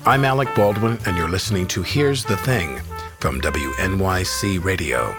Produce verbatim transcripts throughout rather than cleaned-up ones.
I'm Alec Baldwin, and you're listening to Here's the Thing from W N Y C Radio.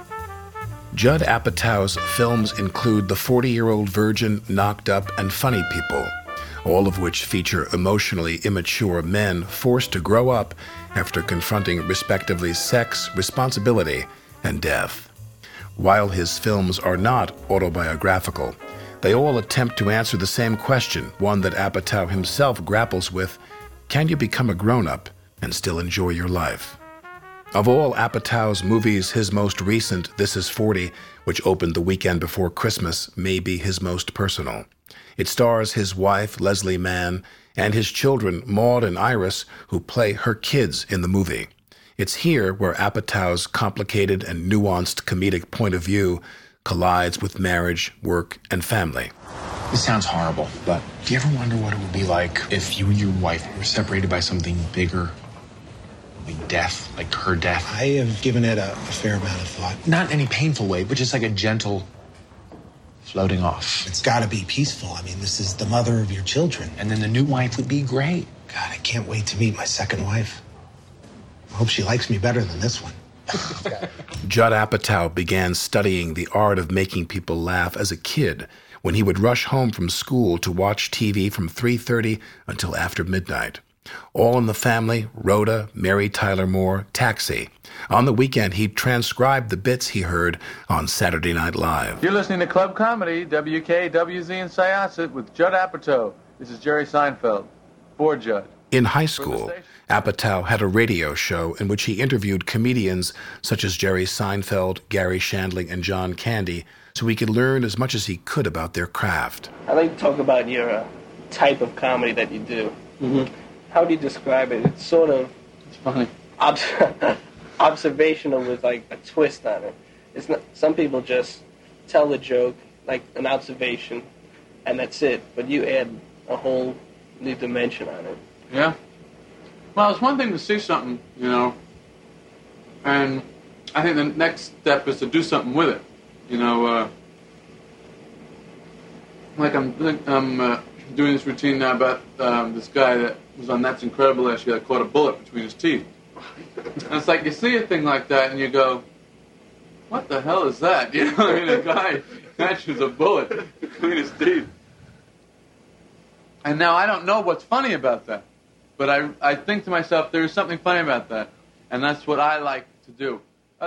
Judd Apatow's films include The forty-Year-Old Virgin, Knocked Up, and Funny People, all of which feature emotionally immature men forced to grow up after confronting respectively sex, responsibility, and death. While his films are not autobiographical, they all attempt to answer the same question, one that Apatow himself grapples with: can you become a grown-up and still enjoy your life? Of all Apatow's movies, his most recent, This Is forty, which opened the weekend before Christmas, may be his most personal. It stars his wife, Leslie Mann, and his children, Maud and Iris, who play her kids in the movie. It's here where Apatow's complicated and nuanced comedic point of view collides with marriage, work, and family. This sounds horrible, but do you ever wonder what it would be like if you and your wife were separated by something bigger? Like death, like her death? I have given it a, a fair amount of thought. Not in any painful way, but just like a gentle floating off. It's got to be peaceful. I mean, this is the mother of your children. And then the new wife would be great. God, I can't wait to meet my second wife. I hope she likes me better than this one. Judd Apatow began studying the art of making people laugh as a kid when he would rush home from school to watch T V from three thirty until after midnight. All in the Family, Rhoda, Mary Tyler Moore, Taxi. On the weekend, he'd transcribe the bits he heard on Saturday Night Live. You're listening to Club Comedy, W K W Z in Syosset with Judd Apatow. This is Jerry Seinfeld. For Judd. In high school, Apatow had a radio show in which he interviewed comedians such as Jerry Seinfeld, Gary Shandling, and John Candy, so he could learn as much as he could about their craft. I'd like to talk about your uh, type of comedy that you do. Mm-hmm. How do you describe it? It's sort of It's funny. ob- observational with like a twist on it. It's not. Some people just tell the joke like an observation, and that's it. But you add a whole new dimension on it. Yeah. Well, it's one thing to see something, you know, and I think the next step is to do something with it. You know, uh, like I'm, I'm uh, doing this routine now about um, this guy that was on That's Incredible last year that caught a bullet between his teeth. And it's like you see a thing like that and you go, what the hell is that? You know, I mean, a guy catches a bullet between his teeth. And now I don't know what's funny about that. But I, I think to myself, there's something funny about that. And that's what I like to do.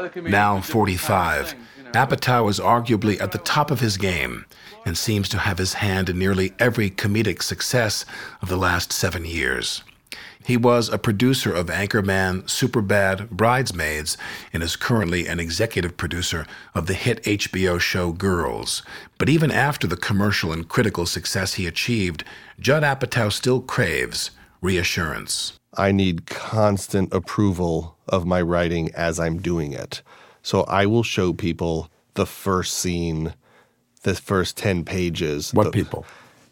Now forty-five, Apatow is arguably at the top of his game and seems to have his hand in nearly every comedic success of the last seven years. He was a producer of Anchorman, Superbad, Bridesmaids, and is currently an executive producer of the hit H B O show Girls. But even after the commercial and critical success he achieved, Judd Apatow still craves reassurance. I need constant approval of my writing as I'm doing it. So I will show people the first scene, the first ten pages. What the, people?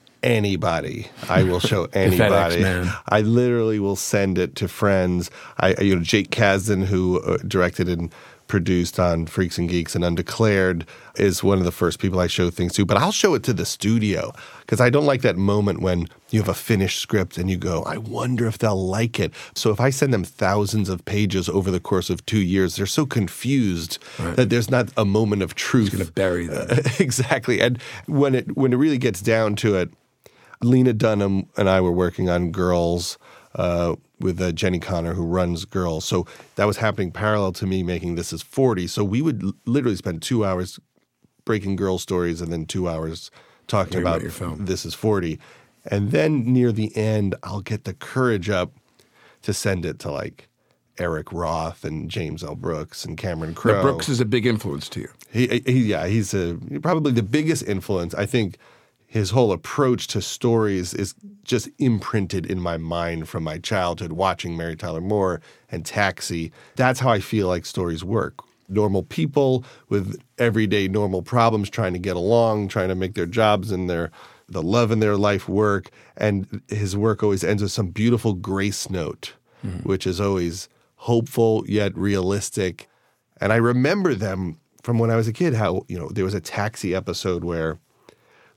Anybody. I will show anybody. man. I literally will send it to friends. I, you know, Jake Kasdan, who uh, directed and produced on Freaks and Geeks and Undeclared, is one of the first people I show things to. But I'll show it to the studio because I don't like that moment when you have a finished script and you go, I wonder if they'll like it. So if I send them thousands of pages over the course of two years, they're so confused right. that there's not a moment of truth. It's going to bury them. Uh, exactly. And when it when it really gets down to it, Lena Dunham and I were working on Girls uh, with uh, Jenny Connor, who runs Girls. So that was happening parallel to me making This Is forty. So we would l- literally spend two hours breaking girl stories and then two hours talking, talking about, about your film. This Is forty. And then near the end, I'll get the courage up to send it to like Eric Roth and James L. Brooks and Cameron Crowe. Now, Brooks is a big influence to you. He, he, yeah, he's a, probably the biggest influence. I think his whole approach to stories is just imprinted in my mind from my childhood watching Mary Tyler Moore and Taxi. That's how I feel like stories work. Normal people with everyday normal problems trying to get along, trying to make their jobs and their the love in their life work. And his work always ends with some beautiful grace note, mm-hmm. which is always hopeful yet realistic. And I remember them from when I was a kid, how, you know, there was a Taxi episode where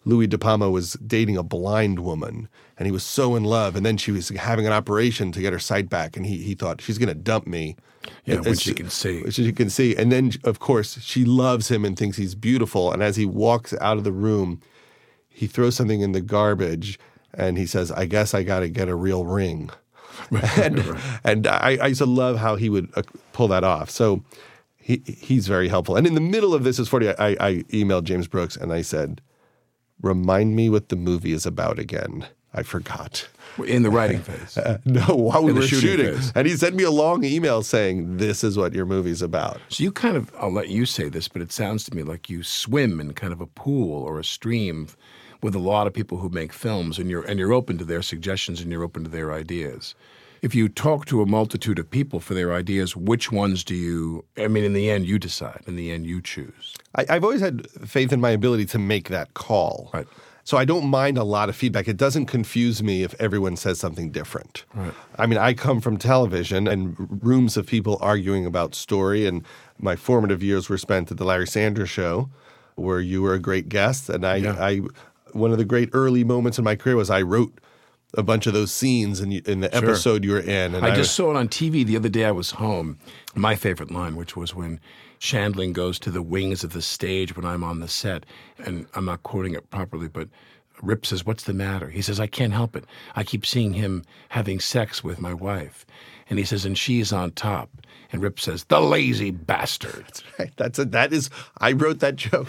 Louis De Palma was dating a blind woman, and he was so in love, and then she was having an operation to get her sight back, and he he thought, she's going to dump me. Yeah, And when it's- she can see. Which you can see. And then, of course, she loves him and thinks he's beautiful, and as he walks out of the room, he throws something in the garbage, and he says, I guess I got to get a real ring. and and I, I used to love how he would uh, pull that off. So he he's very helpful. And in the middle of This Is forty, I, I emailed James Brooks and I said, remind me what the movie is about again. I forgot. In the writing phase. Uh, no, while we In the were shooting shooting. phase. And he sent me a long email saying, this is what your movie's about. So you kind of, I'll let you say this, but it sounds to me like you swim in kind of a pool or a stream with a lot of people who make films, and you're and you're open to their suggestions and you're open to their ideas. If you talk to a multitude of people for their ideas, which ones do you, I mean, in the end, you decide. In the end, you choose. I, I've always had faith in my ability to make that call. Right. So I don't mind a lot of feedback. It doesn't confuse me if everyone says something different. Right. I mean, I come from television and rooms of people arguing about story, and my formative years were spent at the Larry Sanders Show, where you were a great guest. And I, Yeah. I one of the great early moments in my career was I wrote a bunch of those scenes in, in the Sure. episode you were in. And I just saw it on T V the other day. I was home. My favorite line, which was when Shandling goes to the wings of the stage when I'm on the set, and I'm not quoting it properly, but Rip says, "What's the matter?" He says, "I can't help it. I keep seeing him having sex with my wife." And he says, "And she's on top." And Rip says, "The lazy bastard." Right. That's a, that is. I wrote that joke.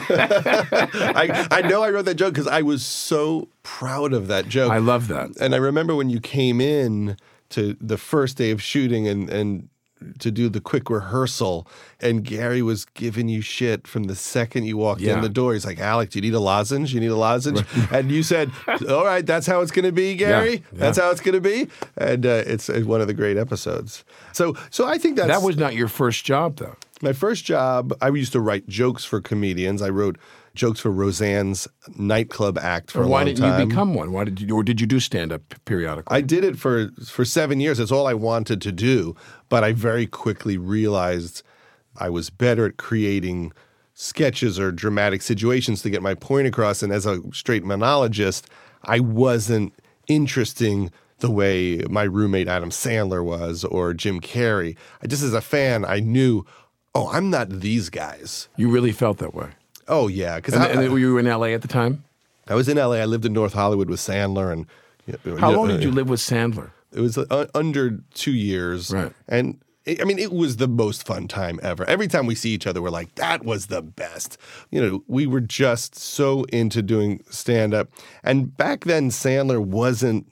I, I know I wrote that joke because I was so proud of that joke. I love that. And I remember when you came in to the first day of shooting and and to do the quick rehearsal, and Gary was giving you shit from the second you walked Yeah. in the door. He's like, "Alec, do you need a lozenge? You need a lozenge?" And you said, "All right, that's how it's going to be, Gary. Yeah, yeah. That's how it's going to be." And uh, it's uh, one of the great episodes. So, so I think that's That was not your first job, though. my first job. I used to write jokes for comedians. I wrote jokes for Roseanne's nightclub act for Or a why long didn't time. you become one? Why did you, or did you do stand-up periodically? I did it for for seven years. That's all I wanted to do. But I very quickly realized I was better at creating sketches or dramatic situations to get my point across. And as a straight monologist, I wasn't interesting the way my roommate Adam Sandler was or Jim Carrey. I just as a fan, I knew, oh, I'm not these guys. You really felt that way. Oh, yeah. Because And, I, and then were you in L A at the time? I was in L A. I lived in North Hollywood with Sandler. And you know, How you long know, did you live with Sandler? It was uh, under two years. Right. And it, I mean, it was the most fun time ever. Every time we see each other, we're like, that was the best. You know, we were just so into doing stand-up. And back then, Sandler wasn't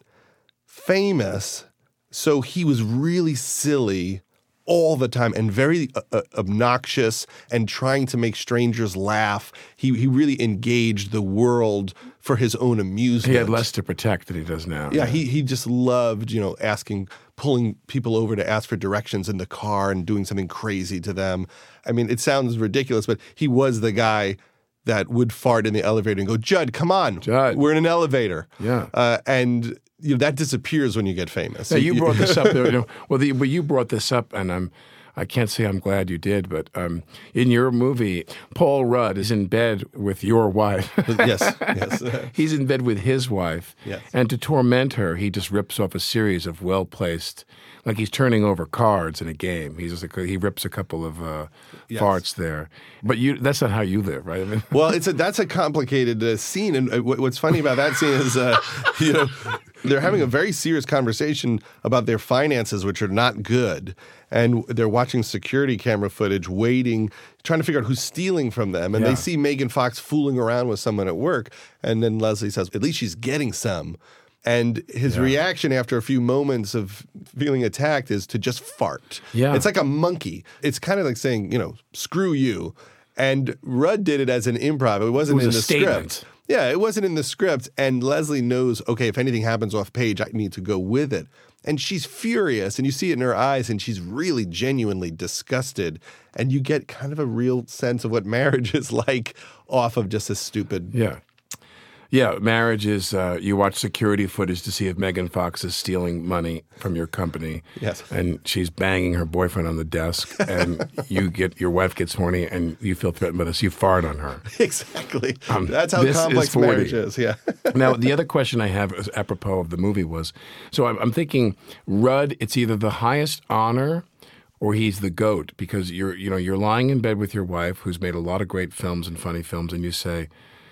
famous, so he was really silly all the time and very uh, uh, obnoxious and trying to make strangers laugh. He he really engaged the world for his own amusement. He had less to protect than he does now. Yeah, he he just loved, you know, asking, pulling people over to ask for directions in the car and doing something crazy to them. I mean, it sounds ridiculous, but he was the guy that would fart in the elevator and go, "Judd, come on, Judd. we're in an elevator." Yeah. uh, and you know that disappears when you get famous. Now, you brought this up. You know, well, the, but you brought this up, and I'm. I can't say I'm glad you did, but um, in your movie, Paul Rudd is in bed with your wife. yes, yes. He's in bed with his wife, Yes. and to torment her, he just rips off a series of well-placed, like he's turning over cards in a game. He's just like, he rips a couple of uh, Yes. farts there. But you—that's not how you live, right? I mean, Well, it's a that's a complicated uh, scene, and uh, what- what's funny about that scene is, uh, you know, they're having a very serious conversation about their finances, which are not good, and they're watching security camera footage, waiting, trying to figure out who's stealing from them, and Yeah. they see Megan Fox fooling around with someone at work, and then Leslie says, "At least she's getting some." And his Yeah. reaction after a few moments of feeling attacked is to just fart. Yeah. It's like a monkey. It's kind of like saying, you know, screw you. And Rudd did it as an improv. It wasn't It was in a the statement. script. Yeah, it wasn't in the script. And Leslie knows, okay, if anything happens off page, I need to go with it. And she's furious, and you see it in her eyes, and she's really genuinely disgusted. And you get kind of a real sense of what marriage is like off of just a stupid. yeah. Yeah, marriage is uh, you watch security footage to see if Megan Fox is stealing money from your company. Yes. And she's banging her boyfriend on the desk, and you get your wife gets horny, and you feel threatened by this. You fart on her. Exactly. Um, That's how this is complex forty. marriage is. Yeah. Now, the other question I have is apropos of the movie was, so I'm, I'm thinking, Rudd, it's either the highest honor or he's the GOAT, because you're, you know, you're lying in bed with your wife, who's made a lot of great films and funny films, and you say,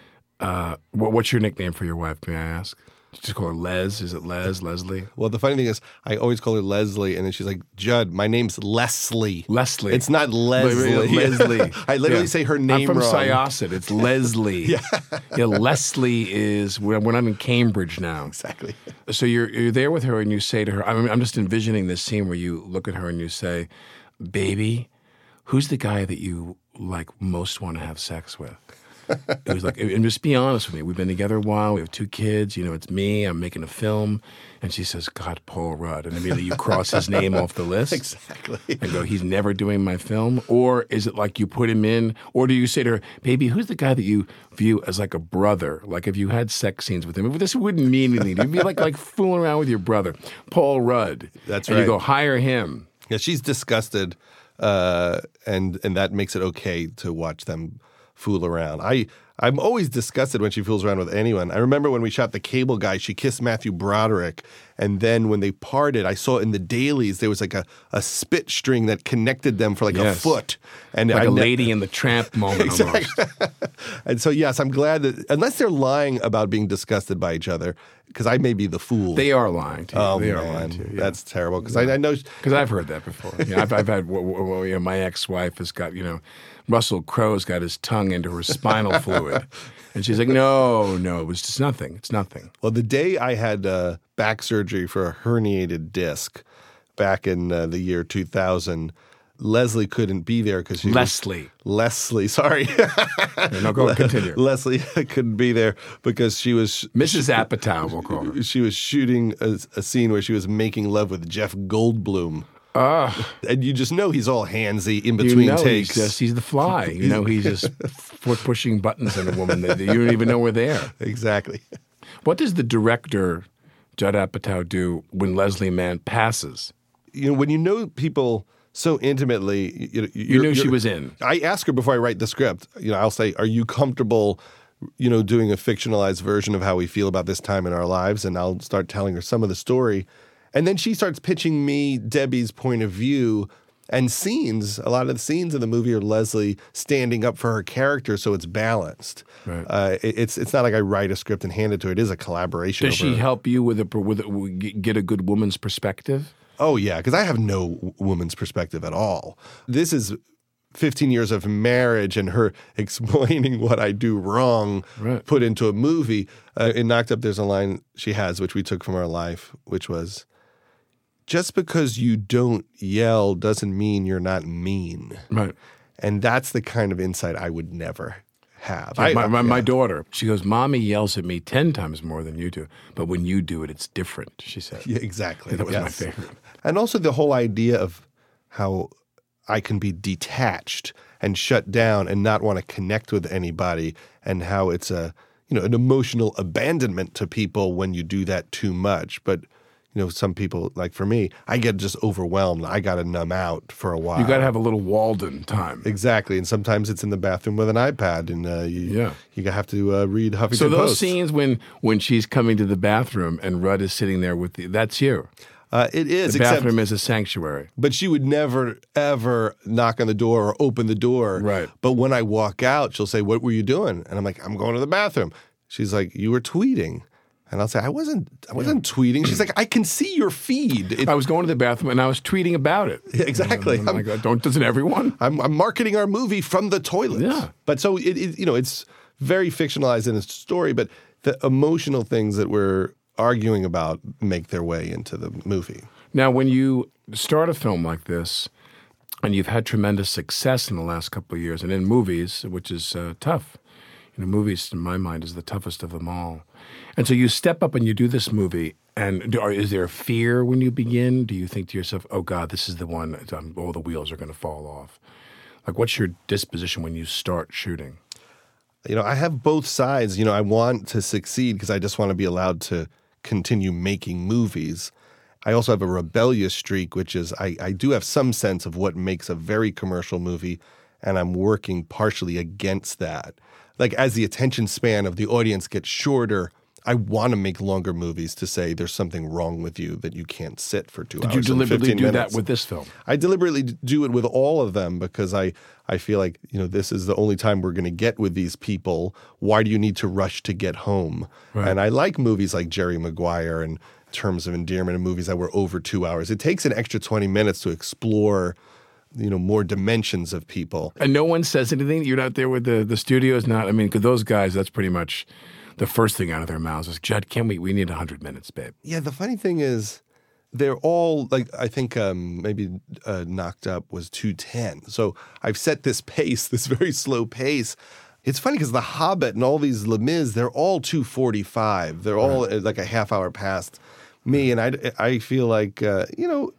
uh, what, what's your nickname for your wife, may I ask? Just call her Les? Is it Les? Leslie? Well, the funny thing is, I always call her Leslie, and then she's like, Judd, my name's Leslie. Leslie. It's not Leslie. Leslie. I literally Yeah. say her name I'm from wrong. Syosset. It's Leslie. yeah. yeah. Leslie is, we're, we're not in Cambridge now. Exactly. So you're you're there with her and you say to her, I'm, I'm just envisioning this scene where you look at her and you say, baby, who's the guy that you like most want to have sex with? It was like, and just be honest with me. We've been together a while. We have two kids. You know, it's me. I'm making a film. And she says, God, Paul Rudd. And immediately you cross his name off the list. Exactly. And go, he's never doing my film? Or is it like you put him in? Or do you say to her, baby, who's the guy that you view as like a brother? Like if you had sex scenes with him, this wouldn't mean anything. You'd be like, like fooling around with your brother, Paul Rudd. That's and right. And you go, hire him. Yeah, she's disgusted, uh, and and that makes it okay to watch them fool around. I I'm always disgusted when she fools around with anyone. I remember when we shot The Cable Guy, she kissed Matthew Broderick, and then when they parted, I saw in the dailies there was like a, a spit string that connected them for like Yes. a foot, and Like I a ne- Lady in the Tramp moment Exactly. almost. And so yes, I'm glad that unless they're lying about being disgusted by each other, because I may be the fool. They are lying to you. Oh they man, are lying to you. Yeah. that's terrible. Because I, I know. Because I've heard that before. You know, I've, I've had, w- w- w- you know, my ex-wife has got, you know, Russell Crowe's got his tongue into her spinal fluid. And she's like, no, no, it was just nothing. It's nothing. Well, the day I had uh, back surgery for a herniated disc back in uh, the year two thousand, Leslie couldn't be there because she Leslie. Was, Leslie, sorry. Yeah, no, go continue. Leslie couldn't be there because she was Missus Apatow, we'll call her. she was shooting a, a scene where she was making love with Jeff Goldblum. Ah, And you just know he's all handsy in between you know takes. he's just, he's the fly. You know, he's just foot pushing buttons on a woman that you don't even know were there. Exactly. What does the director, Judd Apatow, do when Leslie Mann passes? You know, when you know people so intimately, you, You knew she was in. I ask her before I write the script. You know, I'll say, "Are you comfortable, you know, doing a fictionalized version of how we feel about this time in our lives?" And I'll start telling her some of the story, and then she starts pitching me Debbie's point of view and scenes. A lot of the scenes in the movie are Leslie standing up for her character, so it's balanced. Right. Uh, it, it's it's not like I write a script and hand it to her. It is a collaboration. Does she over- help you with a, with a, get a good woman's perspective? Oh, yeah, because I have no w- woman's perspective at all. This is fifteen years of marriage and her explaining what I do wrong Right. put into a movie. Uh, in Knocked Up, there's a line she has, which we took from our life, which was, just because you don't yell doesn't mean you're not mean. Right. And that's the kind of insight I would never have. Yeah, I- my, my, my yeah. daughter, she goes, Mommy yells at me ten times more than you do, but when you do it, it's different, she said. Yeah, exactly. That was my yes. favorite. And also the whole idea of how I can be detached and shut down and not want to connect with anybody, and how it's a, you know, an emotional abandonment to people when you do that too much. But, you know, some people, like for me, I get just overwhelmed. I got to numb out for a while. You got to have a little Walden time. Exactly. And sometimes it's in the bathroom with an iPad, and uh, you, Yeah. you have to uh, read Huffington So those Post. scenes when when she's coming to the bathroom and Rudd is sitting there with the, that's you. Uh, it is, The except, bathroom is a sanctuary. but she would never, ever knock on the door or open the door. Right. But when I walk out, she'll say, "What were you doing?" And I'm like, "I'm going to the bathroom." She's like, "You were tweeting." And I'll say, I wasn't I wasn't tweeting. She's like, "I can see your feed." It- I was going to the bathroom and I was tweeting about it. exactly. I'm like, don't, doesn't everyone? I'm, I'm marketing our movie from the toilet. Yeah. But so, it, it, you know, it's very fictionalized in its story, but the emotional things that we're arguing about make their way into the movie. Now, when you start a film like this, and you've had tremendous success in the last couple of years, and in movies, which is uh, tough. You know, movies, in my mind, is the toughest of them all. And so you step up and you do this movie, and do, or is there fear when you begin? Do you think to yourself, oh, God, this is the one, um, all the wheels are going to fall off? Like, what's your disposition when you start shooting? You know, I have both sides. You know, I want to succeed because I just want to be allowed to continue making movies. I also have a rebellious streak, which is I, I do have some sense of what makes a very commercial movie, and I'm working partially against that. Like, as the attention span of the audience gets shorter, I want to make longer movies to say there's something wrong with you that you can't sit for two Did hours you deliberately and do minutes. that with this film? I deliberately do it with all of them because I, I feel like, you know, this is the only time we're going to get with these people. Why do you need to rush to get home? Right. And I like movies like Jerry Maguire and Terms of Endearment and movies that were over two hours. It takes an extra twenty minutes to explore, you know, more dimensions of people. And no one says anything? You're not there with the, the studios? Not, I mean, because those guys, that's pretty much the first thing out of their mouths is, Judd, can we, we need one hundred minutes, babe. Yeah, the funny thing is they're all, like, I think um, maybe uh, Knocked Up was two ten. So I've set this pace, this very slow pace. It's funny because The Hobbit and all these Les Mis, they're all two forty-five. They're all right. like a half hour past me. And I, I feel like, uh, you know,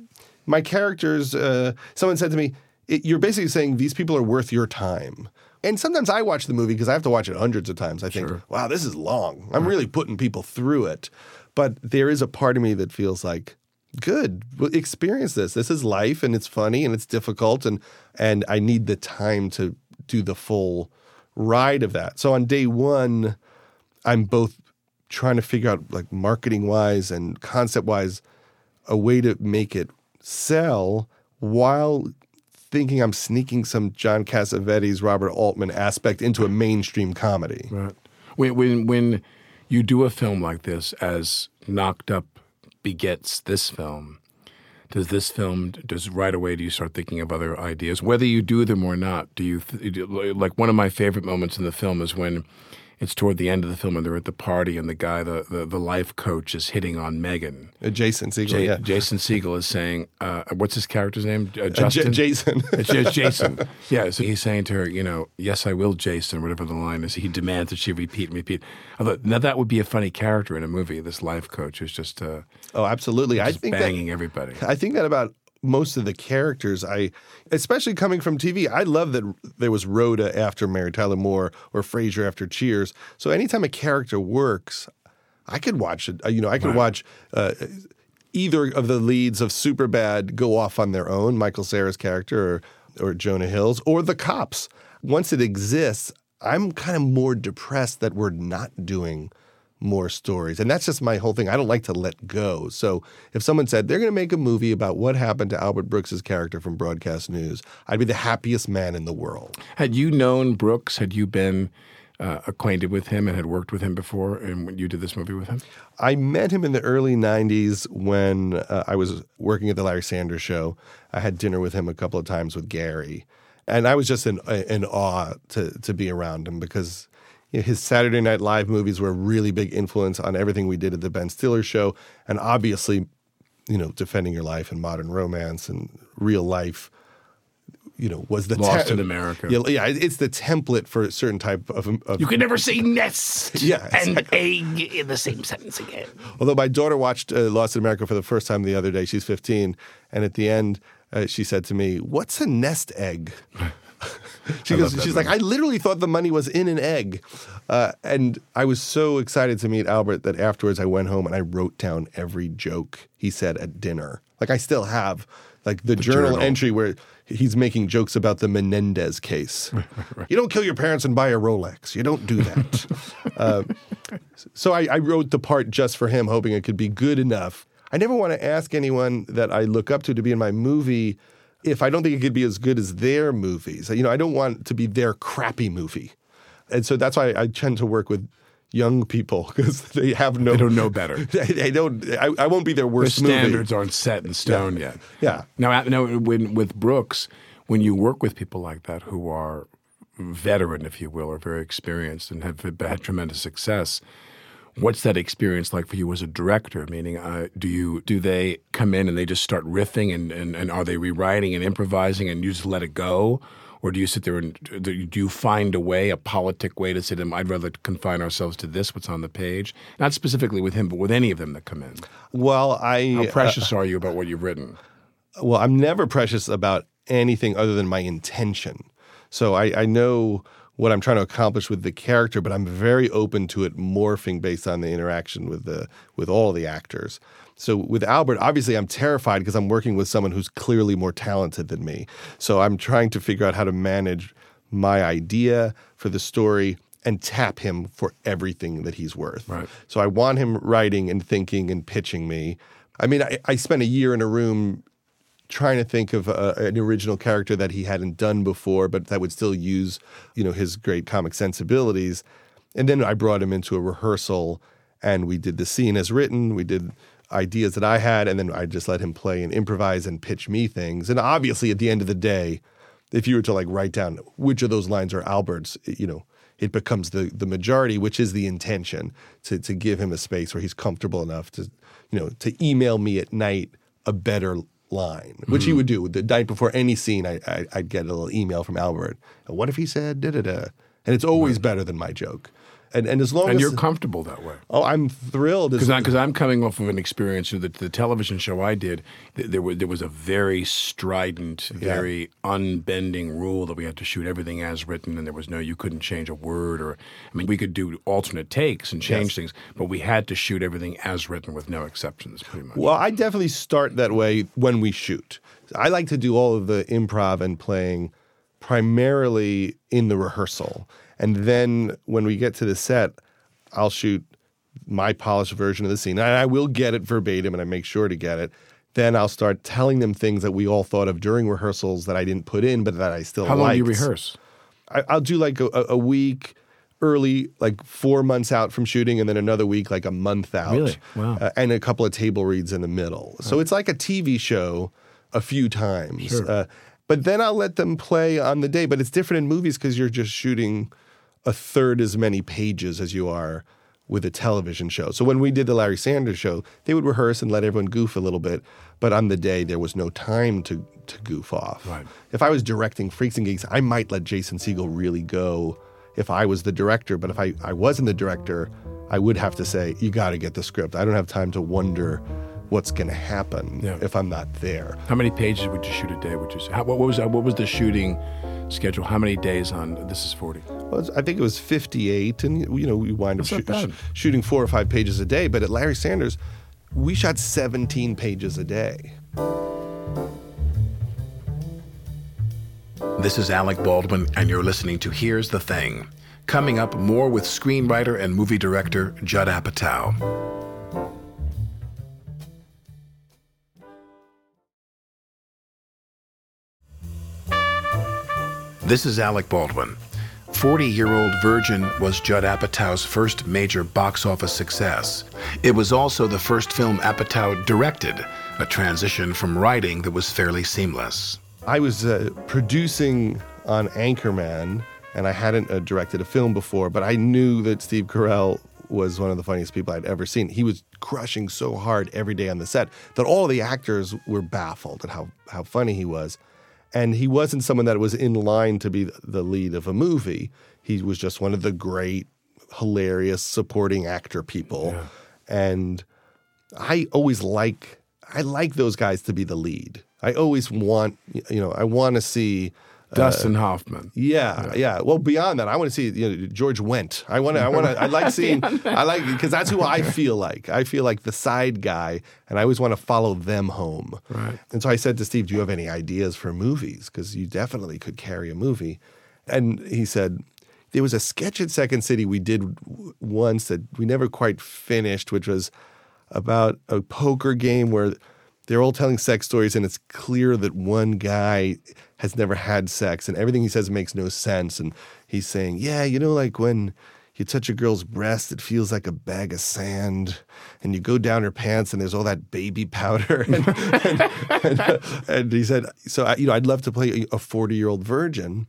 my characters, uh, someone said to me, it, you're basically saying these people are worth your time. And sometimes I watch the movie because I have to watch it hundreds of times. I think, Sure. wow, this is long. I'm really putting people through it. But there is a part of me that feels like, good, experience this. This is life, and it's funny, and it's difficult, and and I need the time to do the full ride of that. So on day one, I'm both trying to figure out, like, marketing-wise and concept-wise, a way to make it sell while thinking I'm sneaking some John Cassavetes, Robert Altman aspect into a mainstream comedy. Right. When, when, when you do a film like this, as Knocked Up begets this film, does this film, does right away do you start thinking of other ideas? Whether you do them or not, do you, th- like one of my favorite moments in the film is when it's toward the end of the film and they're at the party and the guy, the, the, the life coach is hitting on Megan. Uh, Jason Segel, J- yeah. Jason Segel is saying, uh, what's his character's name? Uh, Uh, Justin? J- Jason. It's, it's Jason. Yeah, so he's saying to her, you know, yes, I will, Jason, whatever the line is. He demands that she repeat and repeat. Although, now that would be a funny character in a movie, this life coach who's just, uh, Oh, absolutely. I just think banging that, everybody. I think that about most of the characters. I, especially coming from T V, I love that there was Rhoda after Mary Tyler Moore or Frasier after Cheers. So anytime a character works, I could watch it. You know, I could Right. watch uh, either of the leads of Superbad go off on their own, Michael Cera's character or, or Jonah Hill's, or The Cops. Once it exists, I'm kind of more depressed that we're not doing more stories. And that's just my whole thing. I don't like to let go. So if someone said they're going to make a movie about what happened to Albert Brooks's character from Broadcast News, I'd be the happiest man in the world. Had you known Brooks? Had you been uh, acquainted with him and had worked with him before and when you did this movie with him? I met him in the early nineties when uh, I was working at the Larry Sanders Show. I had dinner with him a couple of times with Gary. And I was just in, in awe to, to be around him because you know, his Saturday Night Live movies were a really big influence on everything we did at the Ben Stiller Show. And obviously, you know, Defending Your Life and Modern Romance and Real Life, you know, was the Lost in America. Yeah, yeah, it's the template for a certain type of. of You can never say nest Yeah, and exactly. egg in the same sentence again. Although my daughter watched uh, Lost in America for the first time the other day, she's fifteen, and at the end, uh, she said to me, "What's a nest egg?" She I goes, love that she's movie. like, I literally thought the money was in an egg. Uh, and I was so excited to meet Albert that afterwards I went home and I wrote down every joke he said at dinner. Like I still have like the, journal, journal. entry where he's making jokes about the Menendez case. You don't kill your parents and buy a Rolex. You don't do that. uh, so I, I wrote the part just for him, hoping it could be good enough. I never want to ask anyone that I look up to to be in my movie if I don't think it could be as good as their movies. You know, I don't want to be their crappy movie. And so that's why I tend to work with young people because they have no... They don't know better. They, they don't... I, I won't be their The worst movie. standards aren't set in stone yet. Yeah. Now, now when, with Brooks, when you work with people like that who are veteran, if you will, or very experienced and have had tremendous success, what's that experience like for you as a director? Meaning, uh, do you do they come in and they just start riffing and, and, and are they rewriting and improvising and you just let it go? Or do you sit there and do you find a way, a politic way to say to them, I'd rather confine ourselves to this, what's on the page? Not specifically with him, but with any of them that come in. Well, I... How precious uh, are you about what you've written? Well, I'm never precious about anything other than my intention. So I, I know what I'm trying to accomplish with the character, but I'm very open to it morphing based on the interaction with the with all the actors. So with Albert, obviously I'm terrified because I'm working with someone who's clearly more talented than me. So I'm trying to figure out how to manage my idea for the story and tap him for everything that he's worth. Right. So I want him writing and thinking and pitching me. I mean, I, I spent a year in a room trying to think of a, an original character that he hadn't done before, but that would still use, you know, his great comic sensibilities. And then I brought him into a rehearsal, and we did the scene as written. We did ideas that I had, and then I just let him play and improvise and pitch me things. And obviously, at the end of the day, if you were to like write down which of those lines are Albert's, you know, it becomes the the majority, which is the intention, to to give him a space where he's comfortable enough to, you know, to email me at night a better line, which mm. he would do. The night before any scene, I, I, I'd get a little email from Albert. What if he said da-da-da? And it's always right. better than my joke. And and as long and as... you're comfortable that way. Oh, I'm thrilled. Because I'm coming off of an experience with the, the television show I did. There was, there was a very strident, very yeah. unbending rule that we had to shoot everything as written, and there was no, you couldn't change a word. Or, I mean, we could do alternate takes and change yes. things, but we had to shoot everything as written with no exceptions, pretty much. Well, I definitely start that way when we shoot. I like to do all of the improv and playing primarily in the rehearsal. And then when we get to the set, I'll shoot my polished version of the scene. And I will get it verbatim, and I make sure to get it. Then I'll start telling them things that we all thought of during rehearsals that I didn't put in, but that I still liked. How long do you rehearse? I, I'll do like a, a week early, like four months out from shooting, and then another week, like a month out. Really? Wow. Uh, and a couple of table reads in the middle. So it's like a T V show a few times. Sure. Uh, but then I'll let them play on the day. But it's different in movies because you're just shooting a third as many pages as you are with a television show. So when we did the Larry Sanders Show, they would rehearse and let everyone goof a little bit, but on the day there was no time to to goof off. Right. If I was directing Freaks and Geeks, I might let Jason Segel really go if I was the director, but if I, I wasn't the director, I would have to say, you got to get the script. I don't have time to wonder what's going to happen yeah. if I'm not there. How many pages would you shoot a day? Would you say? How, what was what was the shooting schedule? How many days on This Is forty? Well, I think it was fifty-eight, and you know we wind up sh- sh- shooting four or five pages a day. But at Larry Sanders, we shot seventeen pages a day. This is Alec Baldwin, and you're listening to Here's the Thing. Coming up, more with screenwriter and movie director Judd Apatow. This is Alec Baldwin. forty-year-old Virgin was Judd Apatow's first major box office success. It was also the first film Apatow directed, a transition from writing that was fairly seamless. I was uh, producing on Anchorman, and I hadn't uh, directed a film before, but I knew that Steve Carell was one of the funniest people I'd ever seen. He was crushing so hard every day on the set that all the actors were baffled at how, how funny he was. And he wasn't someone that was in line to be the lead of a movie. He was just one of the great, hilarious supporting actor people. Yeah. And I always like, I like those guys to be the lead. I always want, you know, I want to see uh, Dustin Hoffman. Yeah, yeah, yeah. Well, beyond that, I want to see you know, George Wendt. I want to. I want to. I like seeing. I like because that's who I feel like. I feel like the side guy, and I always want to follow them home. Right. And so I said to Steve, "Do you have any ideas for movies? Because you definitely could carry a movie." And he said, "There was a sketch at Second City we did once that we never quite finished, which was about a poker game where." They're all telling sex stories, and it's clear that one guy has never had sex, and everything he says makes no sense. And he's saying, yeah, you know, like when you touch a girl's breast, it feels like a bag of sand, and you go down her pants, and there's all that baby powder. and, and, and, uh, and he said, so, I, you know, I'd love to play a forty-year-old virgin.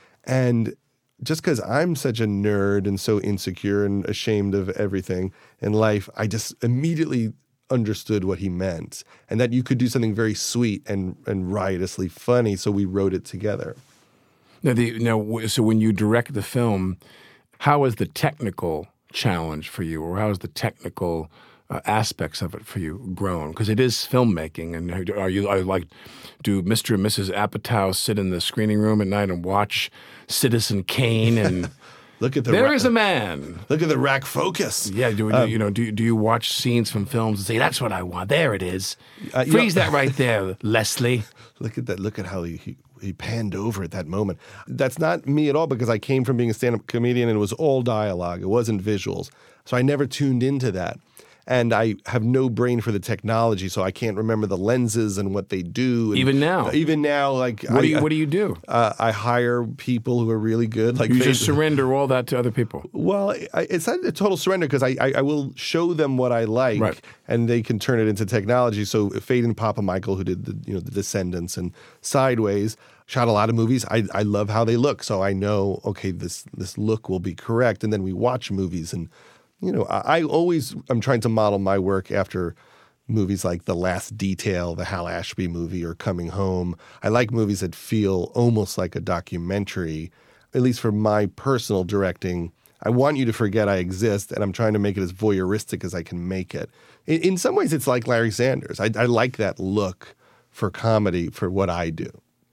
And just because I'm such a nerd and so insecure and ashamed of everything in life, I just immediately understood what he meant, and that you could do something very sweet and, and riotously funny. So we wrote it together. Now, the, now, so when you direct the film, how is the technical challenge for you, or how is the technical uh, aspects of it for you grown? Because it is filmmaking, and are you are you like, do Mister and Missus Apatow sit in the screening room at night and watch Citizen Kane and look at the there ra- is a man. Look at the rack focus. Yeah, do, do Um, you know? Do do you watch scenes from films and say that's what I want? There it is. Uh, you Freeze know- that right there, Leslie. Look at that. Look at how he, he he panned over at that moment. That's not me at all, because I came from being a stand-up comedian and it was all dialogue. It wasn't visuals. So I never tuned into that. And I have no brain for the technology, so I can't remember the lenses and what they do. And Even now? Even now, like What I, do you What do you do? Uh, I hire people who are really good. Like You they- just surrender all that to other people. Well, I, it's not a total surrender, because I, I, I will show them what I like, Right. and they can turn it into technology. So Fade and Papa Michael, who did the you know the Descendants and Sideways, shot a lot of movies. I, I love how they look, so I know okay this this look will be correct. And then we watch movies, and you know I, I always I'm trying to model my work after movies like The Last Detail, the Hal Ashby movie, or Coming Home. I like movies that feel almost like a documentary, at least for my personal directing. I want you to forget I exist, and I'm trying to make it as voyeuristic as I can make it. In, in some ways, it's like Larry Sanders. I, I like that look for comedy for what I do.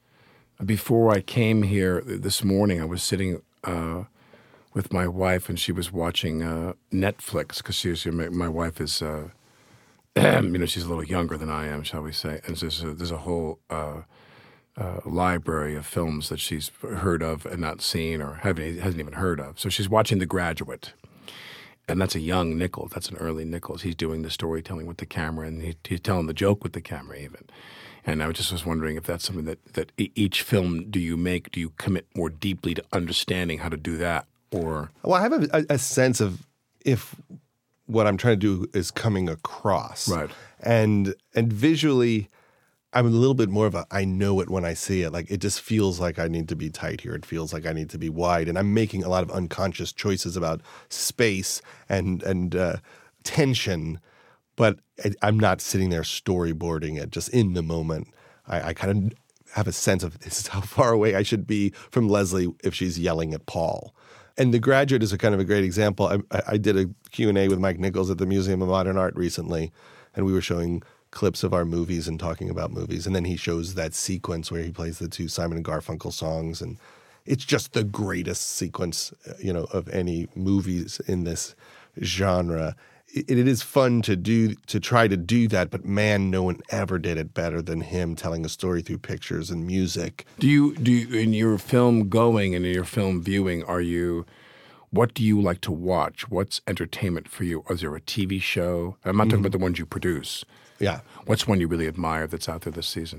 Before I came here this morning, I was sitting uh, with my wife, and she was watching uh, Netflix, because she's my, my wife is, uh, you know, she's a little younger than I am, shall we say. And there's a, there's a whole uh, uh, library of films that she's heard of and not seen, or haven't, hasn't even heard of. So she's watching The Graduate. And that's a young Nichols. That's an early Nichols. He's doing the storytelling with the camera, and he, he's telling the joke with the camera even. And I just was wondering if that's something that, that e- each film do you make, do you commit more deeply to understanding how to do that? Or Well, I have a, a sense of if what I'm trying to do is coming across. Right. And and visually, I'm a little bit more of a, I know it when I see it. Like, it just feels like I need to be tight here. It feels like I need to be wide. And I'm making a lot of unconscious choices about space and, and uh, tension, but I, I'm not sitting there storyboarding it just in the moment. I, I kind of have a sense of this is how far away I should be from Leslie if she's yelling at Paul. And The Graduate is a kind of a great example. I, I did a Q and A with Mike Nichols at the Museum of Modern Art recently, and we were showing clips of our movies and talking about movies. And then he shows that sequence where he plays the two Simon and Garfunkel songs, and it's just the greatest sequence, you know, of any movies in this genre. It, it is fun to do, to try to do that, but man, no one ever did it better than him, telling a story through pictures and music. do you, do you, in your film going and in your film viewing, are you, what do you like to watch? What's entertainment for you? Is there a T V show? I'm not talking about the ones you produce. Yeah. What's one you really admire that's out there this season?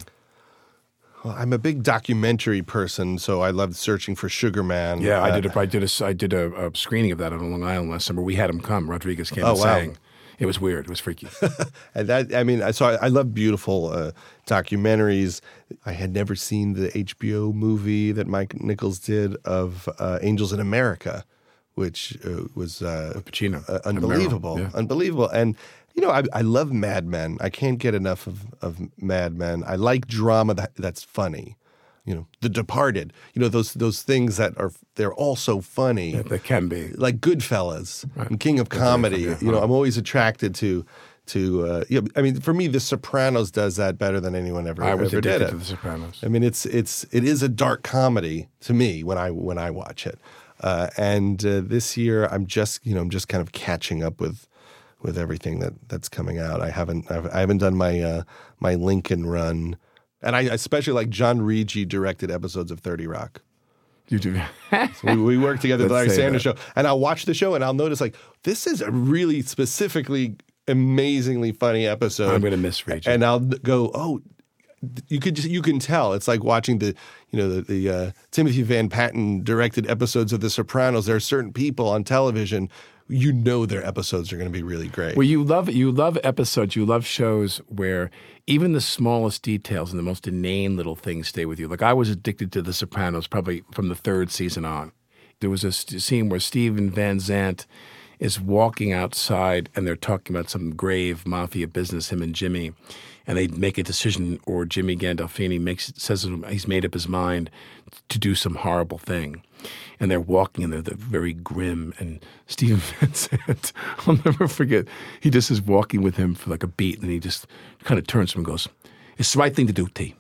Well, I'm a big documentary person, so I loved Searching for Sugar Man. Yeah, I Uh, did a, I did a, I did a, a screening of that on Long Island last summer. We had him come. Rodriguez came Oh, and wow. sang. It was weird. It was freaky. And that, I mean, I- so I, I love beautiful uh, documentaries. I had never seen the H B O movie that Mike Nichols did of uh, Angels in America, which uh, was uh, With Pacino uh, and unbelievable, Meryl, yeah. unbelievable. And you know, I, I love Mad Men. I can't get enough of, of Mad Men. I like drama that, that's funny. You know, The Departed. You know, those those things that are they're all so funny. Yeah, they can be. Like Goodfellas Right. and King of That's very Comedy. funny, yeah. You know, I'm always attracted to to. Uh, you know, I mean, for me, The Sopranos does that better than anyone ever, I was ever did addicted it. to The Sopranos. I mean, it's it's it is a dark comedy to me when I when I watch it. Uh, and uh, this year, I'm just you know I'm just kind of catching up with with everything that that's coming out. I haven't I've, I haven't done my uh, my Lincoln run. And I especially like John Ricci directed episodes of thirty Rock. You do. So we, we work together at the Let's Larry say Sanders that. show. And I'll watch the show and I'll notice like, this is a really specifically, amazingly funny episode. I'm going to miss Ricci. And I'll go, oh, you could just, you can tell. It's like watching the, you know, the, the uh, Timothy Van Patten directed episodes of The Sopranos. There are certain people on television, you know their episodes are going to be really great. Well, you love you love episodes, you love shows where even the smallest details and the most inane little things stay with you. Like I was addicted to The Sopranos probably from the third season on. There was a st- scene where Steven Van Zandt is walking outside and they're talking about some grave mafia business, him and Jimmy, and they make a decision, or Jimmy Gandolfini makes says he's made up his mind to do some horrible thing. And they're walking and they're, they're very grim. And Stephen Van Sant, I'll never forget, he just is walking with him for like a beat, and he just kind of turns to him and goes, "It's the right thing to do, T."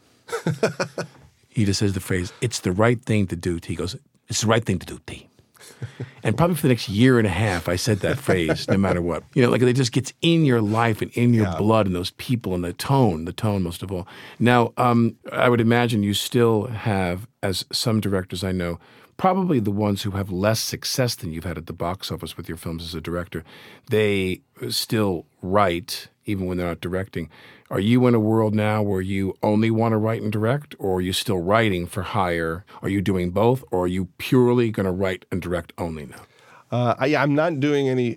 He just says the phrase, "It's the right thing to do, T." He goes, "It's the right thing to do, T." And probably for the next year and a half, I said that phrase, no matter what. You know, like it just gets in your life and in your Yeah. blood, and those people and the tone, the tone most of all. Now, um, I would imagine you still have, as some directors I know, probably the ones who have less success than you've had at the box office with your films as a director, they still write, even when they're not directing. Are you in a world now where you only want to write and direct, or are you still writing for hire? Are you doing both, or are you purely going to write and direct only now? Uh, I, I'm not doing any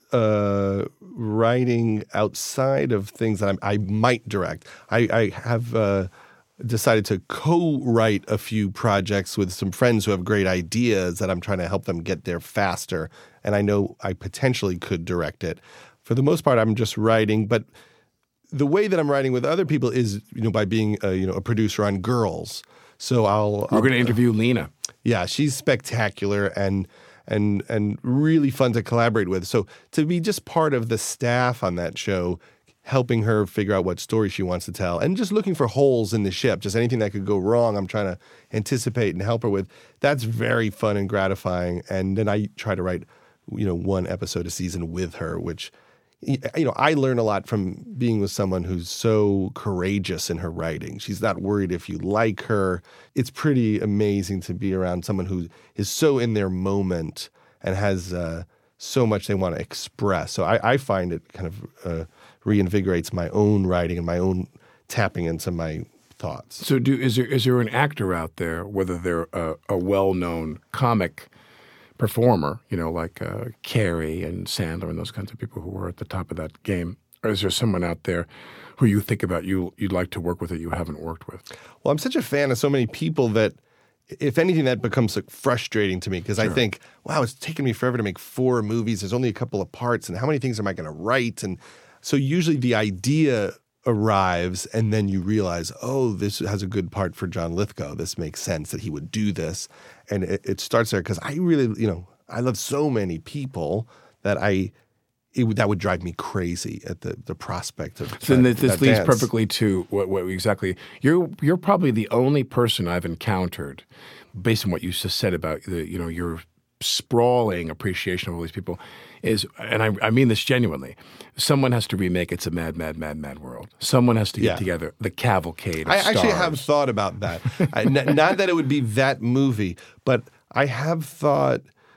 uh, writing outside of things that I'm, I might direct. I, I have uh, decided to co-write a few projects with some friends who have great ideas that I'm trying to help them get there faster, and I know I potentially could direct it. For the most part, I'm just writing, but the way that I'm writing with other people is, you know, by being a, you know, a producer on Girls. So I'll We're I'll, going to interview Lena. Yeah, she's spectacular and and and really fun to collaborate with. So to be just part of the staff on that show, helping her figure out what story she wants to tell, and just looking for holes in the ship, just anything that could go wrong, I'm trying to anticipate and help her with. That's very fun and gratifying. And then I try to write, you know, one episode a season with her, which, you know, I learn a lot from being with someone who's so courageous in her writing. She's not worried if you like her. It's pretty amazing to be around someone who is so in their moment and has uh, so much they want to express. So I, I find it kind of uh, reinvigorates my own writing and my own tapping into my thoughts. So do is there is there an actor out there, whether they're a, a well-known comic performer, you know, like uh, Carey and Sandler and those kinds of people who were at the top of that game? Or is there someone out there who you think about you, you'd like to work with that you haven't worked with? Well, I'm such a fan of so many people that, if anything, that becomes like, frustrating to me because Sure. I think, wow, it's taken me forever to make four movies. There's only a couple of parts, and how many things am I going to write? And so usually the idea arrives, and then you realize, oh, this has a good part for John Lithgow. This makes sense that he would do this. And it, it starts there because I really, you know, I love so many people that I it would, that would drive me crazy at the, the prospect of So that, this, this that leads dance. perfectly to what, what exactly you're. You're probably the only person I've encountered, based on what you just said about the, you know, your sprawling appreciation of all these people, is, and I, I mean this genuinely. Someone has to remake "It's a Mad, Mad, Mad, Mad World." Someone has to get Yeah. together the cavalcade of I actually stars. have thought about that. I, n- not that it would be that movie, but I have thought,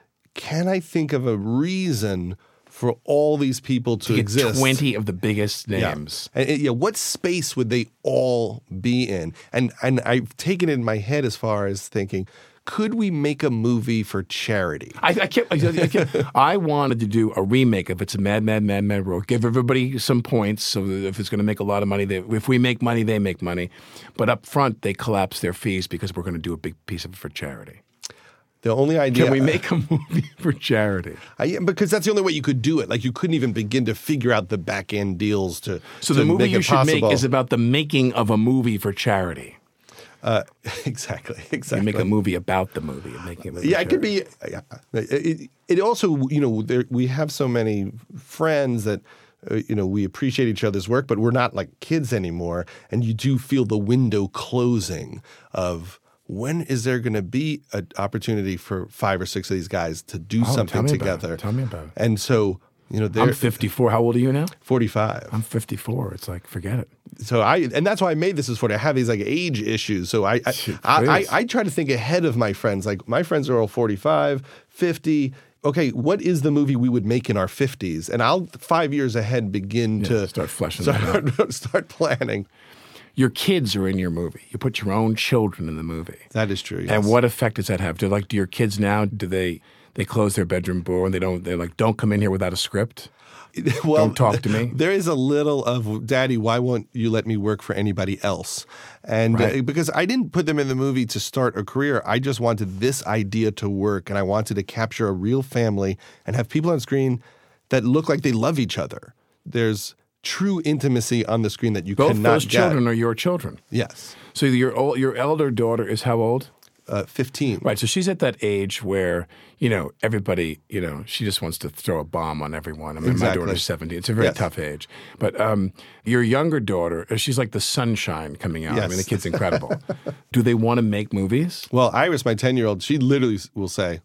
can I think of a reason for all these people to, to get exist? twenty of the biggest names. Yeah. And, and, yeah, what space would they all be in? And and I've taken it in my head as far as thinking, could we make a movie for charity? I, I can't. I, I, can't I wanted to do a remake of "It's a Mad, Mad, Mad, Mad World." Give everybody some points, so that if it's going to make a lot of money, they, if we make money, they make money. But up front, they collapse their fees because we're going to do a big piece of it for charity. The only idea Can we make a movie for charity? I, because that's the only way you could do it. Like you couldn't even begin to figure out the back end deals to. So to the movie make you it should possible. make is about the making of a movie for charity. Uh, exactly. Exactly. You make a movie about the movie and making a movie. Yeah, for it could charity. be. Yeah. It, it also, you know, there, we have so many friends that, uh, you know, we appreciate each other's work, but we're not like kids anymore. And you do feel the window closing of when is there going to be an opportunity for five or six of these guys to do Oh, tell something me about together? it. Tell me about it. And so, you know, they're I'm fifty-four. How old are you now? forty-five. I'm fifty-four. It's like, forget it. So I, and that's why I made this as forty. I have these like age issues. So I, I, Shit, I, I, please. I try to think ahead of my friends. Like my friends are all forty-five, fifty. Okay, what is the movie we would make in our fifties? And I'll five years ahead begin Yeah, to start fleshing that start, start planning. Your kids are in your movie. You put your own children in the movie. That is true. Yes. And what effect does that have? Do like do your kids now? Do they they close their bedroom door and they don't. They're like, don't come in here without a script. Well, don't talk to me. There is a little of, Daddy, why won't you let me work for anybody else? And Right. uh, because I didn't put them in the movie to start a career, I just wanted this idea to work, and I wanted to capture a real family and have people on screen that look like they love each other. There's true intimacy on the screen that you Both cannot those get. children are your children. Yes. So your old, your elder daughter is how old? Uh, fifteen. Right. So she's at that age where, you know, everybody, you know, she just wants to throw a bomb on everyone. I mean, Exactly. my daughter's seventeen. It's a very Yes. tough age. But um, your younger daughter, she's like the sunshine coming out. I mean, Yes. the kid's incredible. Do they want to make movies? Well, Iris, my ten-year-old, she literally will say,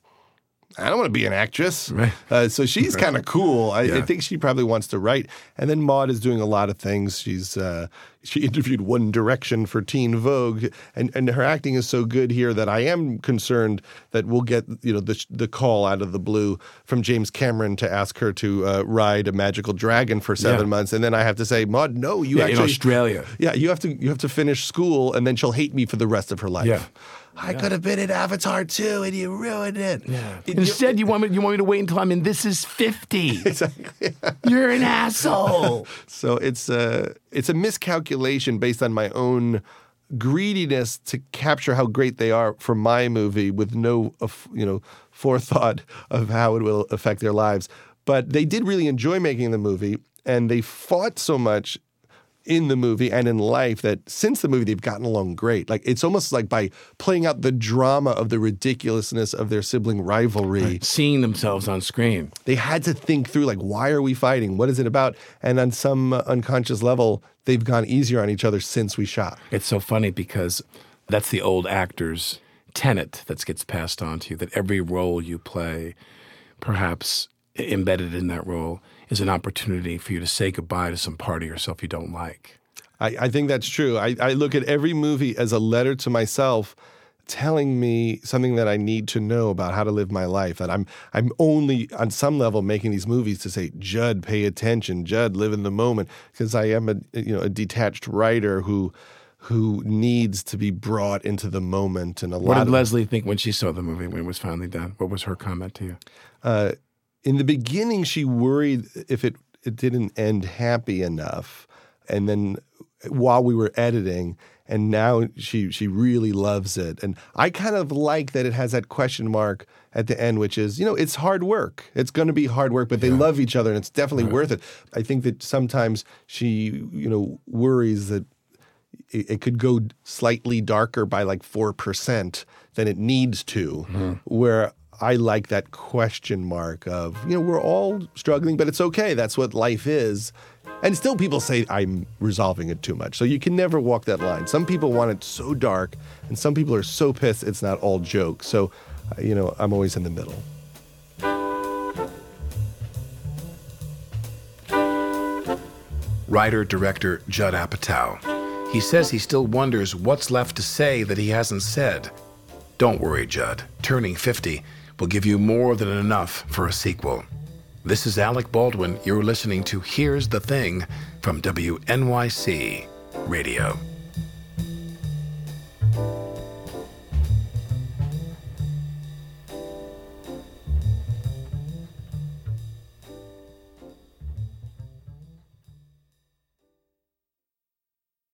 I don't want to be an actress. Right. Uh, so she's kind of cool. I, I Yeah. think she probably wants to write. And then Maude is doing a lot of things. She's uh, she interviewed One Direction for Teen Vogue, and, and her acting is so good here that I am concerned that we'll get you know the the call out of the blue from James Cameron to ask her to uh, ride a magical dragon for seven Yeah. months, and then I have to say, Maude, no, you Yeah, actually in Australia. Yeah, you have to you have to finish school, and then she'll hate me for the rest of her life. Yeah. I could have been in Avatar too, and you ruined it. Yeah. It- Instead, you want me you want me to wait until I'm in This Is fifty. Exactly. You're an asshole. So it's a it's a miscalculation based on my own greediness to capture how great they are for my movie with no uh, you know forethought of how it will affect their lives. But they did really enjoy making the movie, and they fought so much in the movie and in life that since the movie they've gotten along great. Like it's almost like by playing out the drama of the ridiculousness of their sibling rivalry. Seeing themselves on screen. They had to think through, like, why are we fighting? What is it about? And on some uh, unconscious level, they've gone easier on each other since we shot. It's so funny because that's the old actor's tenet that gets passed on to you, that every role you play, perhaps embedded in that role, is an opportunity for you to say goodbye to some part of yourself you don't like. I, I think that's true. I, I look at every movie as a letter to myself telling me something that I need to know about how to live my life. That I'm I'm only on some level making these movies to say, Judd, pay attention. Judd, live in the moment. Because I am a you know a detached writer who who needs to be brought into the moment. And a What lot did of Leslie think when she saw the movie, when it was finally done? What was her comment to you? uh, in the beginning, she worried if it, it didn't end happy enough. And then while we were editing, and now she she really loves it. And I kind of like that it has that question mark at the end, which is, you know, it's hard work. It's going to be hard work, but they love each other, and it's definitely Right. worth it. I think that sometimes she, you know, worries that it, it could go slightly darker by like four percent than it needs to, Mm-hmm. where I like that question mark of, you know, we're all struggling, but it's okay. That's what life is. And still people say I'm resolving it too much. So you can never walk that line. Some people want it so dark, and some people are so pissed it's not all joke. So, uh, you know, I'm always in the middle. Writer-director Judd Apatow. He says he still wonders what's left to say that he hasn't said. Don't worry, Judd. Turning fifty will give you more than enough for a sequel. This is Alec Baldwin. You're listening to Here's the Thing from W N Y C Radio.